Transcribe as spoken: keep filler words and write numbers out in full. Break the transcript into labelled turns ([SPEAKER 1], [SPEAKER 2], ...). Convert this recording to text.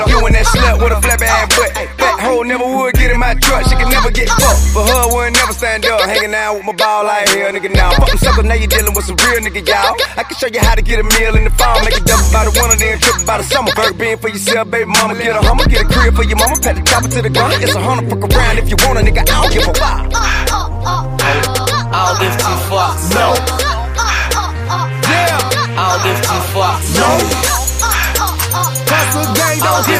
[SPEAKER 1] You and that slut with a flap ass butt. Fat hoe never would get in my truck. She can never get fucked. For her, wouldn't never stand up. Hanging out with my ball like hell, nigga. Now fuck them suckers. Now you dealing with some real nigga, y'all. I can show you how to get a meal in the fall. Make it double by the one and then triple by the summer. Bird being for yourself, baby mama. Get a hummer, get a crib for your mama. Pat the chopper to the ground. It's a hundred, fuck around if you want a nigga. I don't give a fuck.
[SPEAKER 2] I don't give two fucks.
[SPEAKER 1] No.